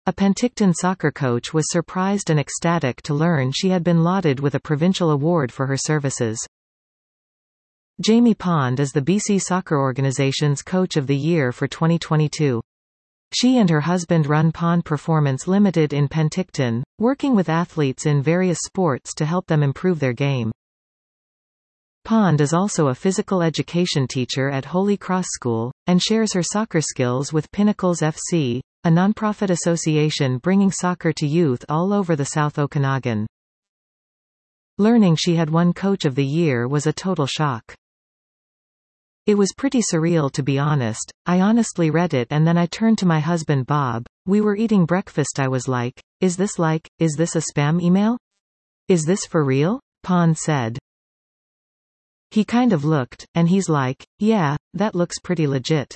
A Penticton soccer coach was surprised and ecstatic to learn she had been lauded with a provincial award for her services. Jamie Pond is the BC Soccer Organisation's Coach of the Year for 2022. She and her husband run Pond Performance Limited in Penticton, working with athletes in various sports to help them improve their game. Pond is also a physical education teacher at Holy Cross School, and shares her soccer skills with Pinnacles FC, a nonprofit association bringing soccer to youth all over the South Okanagan. Learning she had won Coach of the Year was a total shock. It was pretty surreal, to be honest. I honestly read it and then I turned to my husband Bob. We were eating breakfast. I was like, is this a spam email? Is this for real? Pond said. He kind of looked, and he's like, yeah, that looks pretty legit.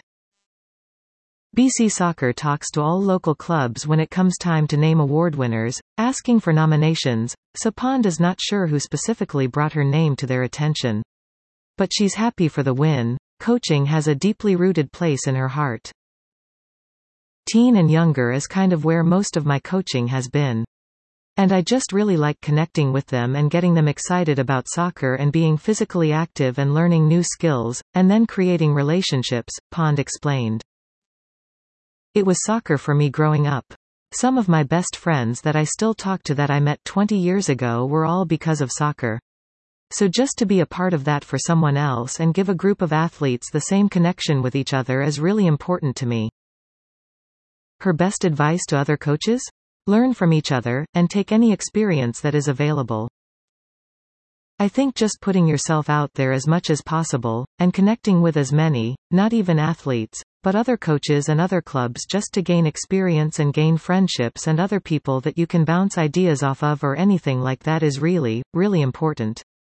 BC Soccer talks to all local clubs when it comes time to name award winners, asking for nominations, so Pond is not sure who specifically brought her name to their attention. But she's happy for the win. Coaching has a deeply rooted place in her heart. Teen and younger is kind of where most of my coaching has been. And I just really like connecting with them and getting them excited about soccer and being physically active and learning new skills, and then creating relationships, Pond explained. It was soccer for me growing up. Some of my best friends that I still talk to that I met 20 years ago were all because of soccer. So just to be a part of that for someone else and give a group of athletes the same connection with each other is really important to me. Her best advice to other coaches? Learn from each other, and take any experience that is available. I think just putting yourself out there as much as possible, and connecting with as many, not even athletes, but other coaches and other clubs just to gain experience and gain friendships and other people that you can bounce ideas off of or anything like that is really, really important.